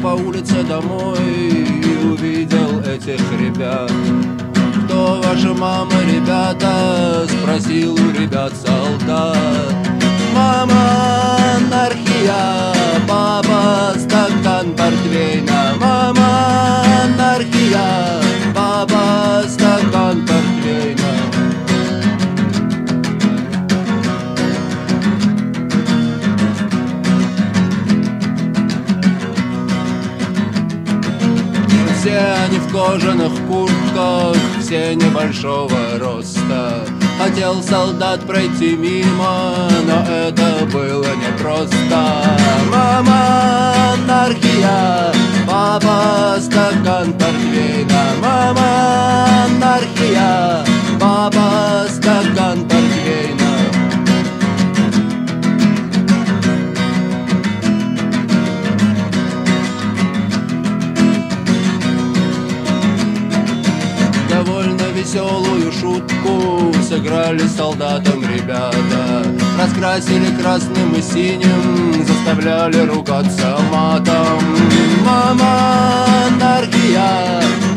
по улице домой и увидел этих ребят. Кто ваша мама, ребята? Спросил у ребят солдат. Мама анархия, папа стакан портвейна. Мама анархия, папа стакан портвейна. Все они в кожаных куртках, все небольшого роста. Хотел солдат пройти мимо, но это было непросто. Мама анархия, папа стакан портвейна. Мама анархия, папа стакан портвейна. Довольно веселую шутку сыграли с солдатом ребята. Раскрасили красным и синим, заставляли ругаться матом. Мама анархия,